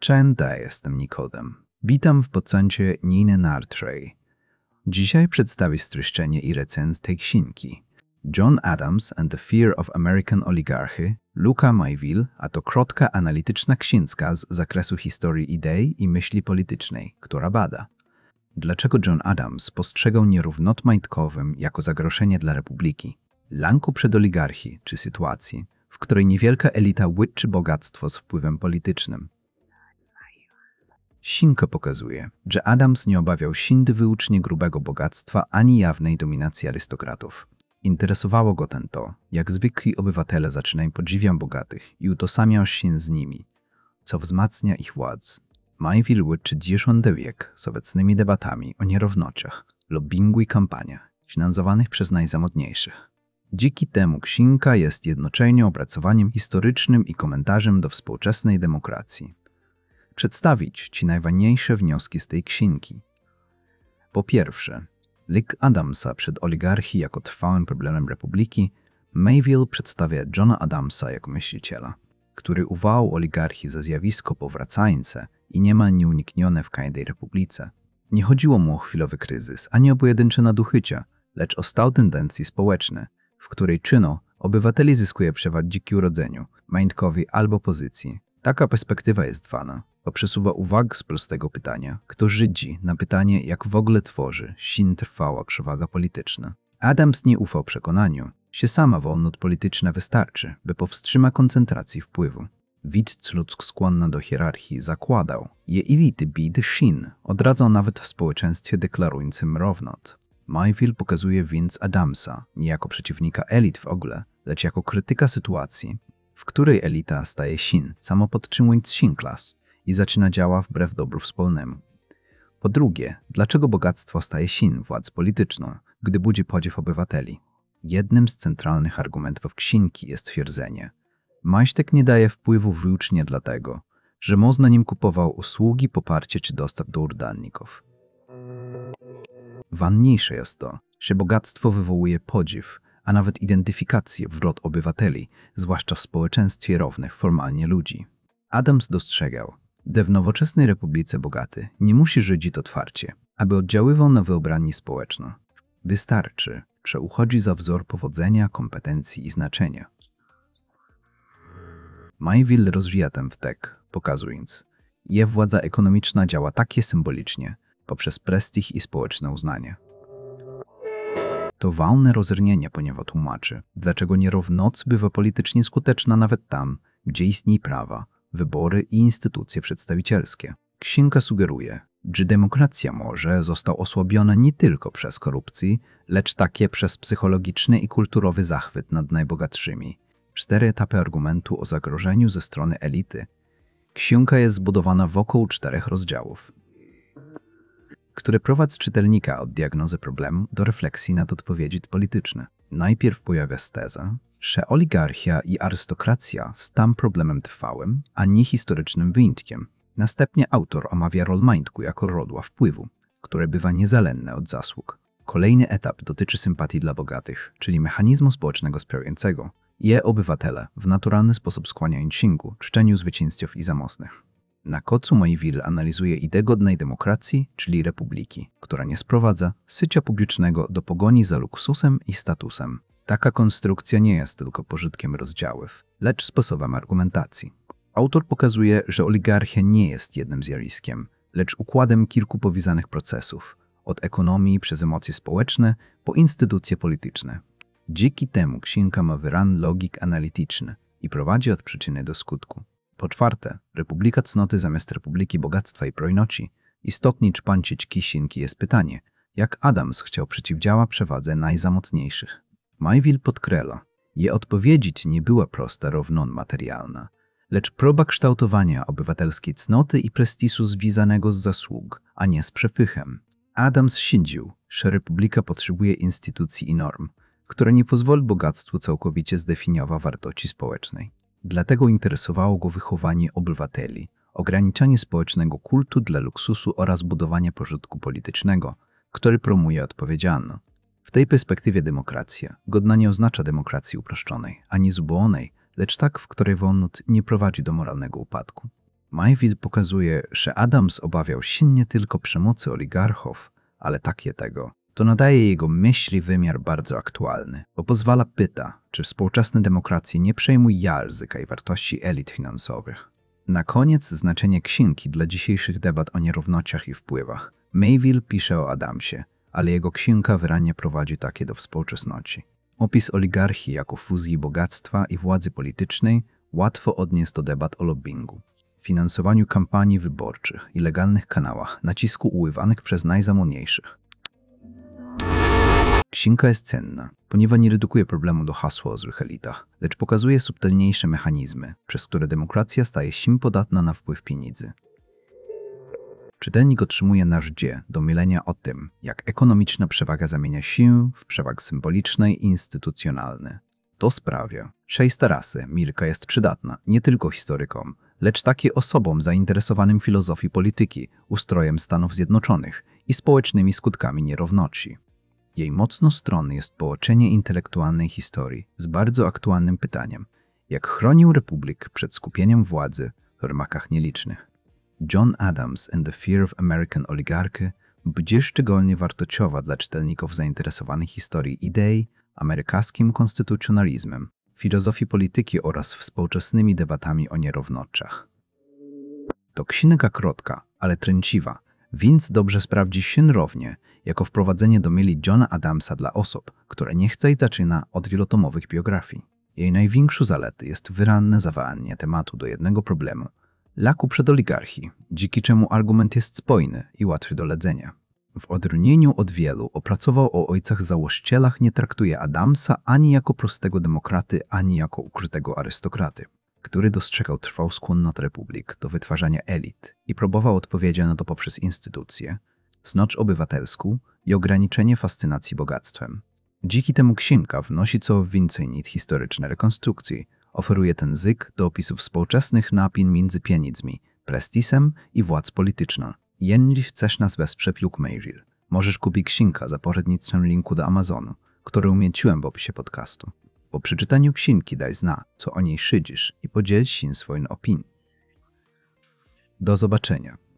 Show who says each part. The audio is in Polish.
Speaker 1: Cześć, jestem Nikodem. Witam w podcaście Niny Nartrej. Dzisiaj przedstawię streszczenie i recenzję tej książki. John Adams and the Fear of American Oligarchy, Luca Mayville, a to krótka analityczna książka z zakresu historii idei i myśli politycznej, która bada, dlaczego John Adams postrzegał nierówność majątkową jako zagrożenie dla republiki, lęku przed oligarchii czy sytuacji, w której niewielka elita łyczczy bogactwo z wpływem politycznym. Książka pokazuje, że Adams nie obawiał się wyłącznie grubego bogactwa ani jawnej dominacji arystokratów. Interesowało go to, jak zwykli obywatele zaczynają podziwiać bogatych i utożsamiał się z nimi, co wzmacnia ich władzę. Mayville łączy X wiek z obecnymi debatami o nierównościach, lobbingu i kampaniach finansowanych przez najzamożniejszych. Dzięki temu książka jest jednocześnie opracowaniem historycznym i komentarzem do współczesnej demokracji. Przedstawić Ci najważniejsze wnioski z tej książki. Po pierwsze, lęk Adamsa przed oligarchii jako trwałym problemem republiki. Mayville przedstawia Johna Adamsa jako myśliciela, który uważał oligarchii za zjawisko powracające i niemal nieuniknione w każdej republice. Nie chodziło mu o chwilowy kryzys, ani o pojedyncze nadużycia, lecz o stałe tendencje społeczne, w której obywateli zyskuje przewagę dzięki urodzeniu, majątkowi albo pozycji. Taka perspektywa jest wana, bo przesuwa uwagę z prostego pytania, kto rządzi, na pytanie, jak w ogóle tworzy się trwała przewaga polityczna. Adams nie ufał przekonaniu, że sama wolność polityczna wystarczy, by powstrzymać koncentracji wpływu. Widz ludzki skłonna do hierarchii zakładał, że elity biedy szyn odradzą nawet w społeczeństwie deklarującym równość. Mayville pokazuje więc Adamsa nie jako przeciwnika elit w ogóle, lecz jako krytyka sytuacji, w której elita staje się samopodtrzymując się klas i zaczyna działać wbrew dobru wspólnemu. Po drugie, dlaczego bogactwo staje się władzą polityczną, gdy budzi podziw obywateli? Jednym z centralnych argumentów książki jest twierdzenie: majątek nie daje wpływu wyłącznie dlatego, że można nim kupował usługi, poparcie czy dostęp do urzędników. Ważniejsze jest to, że bogactwo wywołuje podziw, a nawet identyfikację wśród obywateli, zwłaszcza w społeczeństwie równych formalnie ludzi. Adams dostrzegał, że w nowoczesnej republice bogaty nie musi żyć otwarcie, aby oddziaływał na wyobraźnię społeczną. Wystarczy, że uchodzi za wzór powodzenia, kompetencji i znaczenia. Mayville rozwija ten wtek, pokazując, że władza ekonomiczna działa takie symbolicznie, poprzez prestiż i społeczne uznanie. To ważne rozróżnienie, ponieważ tłumaczy, dlaczego nierówność bywa politycznie skuteczna nawet tam, gdzie istnieją prawa, wybory i instytucje przedstawicielskie. Książka sugeruje, że demokracja może została osłabiona nie tylko przez korupcję, lecz także przez psychologiczny i kulturowy zachwyt nad najbogatszymi. 4 etapy argumentu o zagrożeniu ze strony elity. Książka jest zbudowana wokół 4 rozdziałów, które prowadzą czytelnika od diagnozy problemu do refleksji nad odpowiedzi polityczne. Najpierw pojawia się teza, że oligarchia i arystokracja są problemem trwałym, a nie historycznym wyjątkiem. Następnie autor omawia rolę majątku jako rodła wpływu, które bywa niezależne od zasług. Kolejny etap dotyczy sympatii dla bogatych, czyli mechanizmu społecznego wspierającego, je obywatele w naturalny sposób skłaniają się ku czczeniu zwycięstw i zamożnych. Na końcu Mayville analizuje ideę godnej demokracji, czyli republiki, która nie sprowadza życia publicznego do pogoni za luksusem i statusem. Taka konstrukcja nie jest tylko pożytkiem rozdziałów, lecz sposobem argumentacji. Autor pokazuje, że oligarchia nie jest jednym zjawiskiem, lecz układem kilku powiązanych procesów, od ekonomii przez emocje społeczne po instytucje polityczne. Dzięki temu książka ma wyraz logik analityczny i prowadzi od przyczyny do skutku. Po czwarte, republika cnoty zamiast republiki bogactwa i projności. Istotnie czpancić książki jest pytanie, jak Adams chciał przeciwdziałać przewadze najzamocniejszych. Mayville podkreśla, że odpowiedź nie była prosta równość materialna, lecz próba kształtowania obywatelskiej cnoty i prestiżu związanego z zasług, a nie z przepychem. Adams sądził, że republika potrzebuje instytucji i norm, które nie pozwolą bogactwu całkowicie zdefiniować wartości społecznej. Dlatego interesowało go wychowanie obywateli, ograniczanie społecznego kultu dla luksusu oraz budowanie porządku politycznego, który promuje odpowiedzialność. W tej perspektywie demokracja godna nie oznacza demokracji uproszczonej, ani zubożonej, lecz tak, w której wolność nie prowadzi do moralnego upadku. Mayfield pokazuje, że Adams obawiał się nie tylko przemocy oligarchów, ale takie tego. To nadaje jego myśli wymiar bardzo aktualny, bo pozwala pyta, czy współczesne demokracje nie przejmują ryzyka i wartości elit finansowych. Na koniec znaczenie księgi dla dzisiejszych debat o nierównościach i wpływach. Mayfield pisze o Adamsie, ale jego księga wyraźnie prowadzi takie do współczesności. Opis oligarchii jako fuzji bogactwa i władzy politycznej łatwo odnieść do debat o lobbingu, finansowaniu kampanii wyborczych i legalnych kanałach, nacisku uływanych przez najzamożniejszych. Księga jest cenna, ponieważ nie redukuje problemu do hasła o złych elitach, lecz pokazuje subtelniejsze mechanizmy, przez które demokracja staje się podatna na wpływ pieniędzy. Czytelnik otrzymuje narzędzie do myślenia o tym, jak ekonomiczna przewaga zamienia się w przewag symboliczne i instytucjonalne. To sprawia, że rasy Mirka jest przydatna nie tylko historykom, lecz takie osobom zainteresowanym filozofią polityki, ustrojem Stanów Zjednoczonych i społecznymi skutkami nierówności. Jej mocną stroną jest połączenie intelektualnej historii z bardzo aktualnym pytaniem, jak chronił republik przed skupieniem władzy w rękach nielicznych. John Adams and the Fear of American Oligarchy będzie szczególnie wartościowa dla czytelników zainteresowanych historią idei, amerykańskim konstytucjonalizmem, filozofii polityki oraz współczesnymi debatami o nierównościach. To księga krótka, ale treściwa, więc dobrze sprawdzi się równie jako wprowadzenie do myśli Johna Adamsa dla osób, które nie chcą zaczynać od wielotomowych biografii. Jej największą zaletą jest wyraźne zawalenie tematu do jednego problemu – laku przed oligarchii, dzięki czemu argument jest spójny i łatwy do ledzenia. W odróżnieniu od wielu opracował o ojcach założycielach nie traktuje Adamsa ani jako prostego demokraty, ani jako ukrytego arystokraty, który dostrzegał trwałą skłonność republik do wytwarzania elit i próbował odpowiedzieć na to poprzez instytucje, cnocz obywatelską i ograniczenie fascynacji bogactwem. Dzięki temu księga wnosi co więcej niż historyczne rekonstrukcji, oferuje ten zyk do opisów współczesnych napięć między pieniędzmi, prestiżem i władz polityczną. Jeśli chcesz nas wesprzeć lub Mayfield, możesz kupić księgę za pośrednictwem linku do Amazonu, który umieściłem w opisie podcastu. Po przeczytaniu księgi daj znać, co o niej szydzisz i podziel się swoją opinią. Do zobaczenia.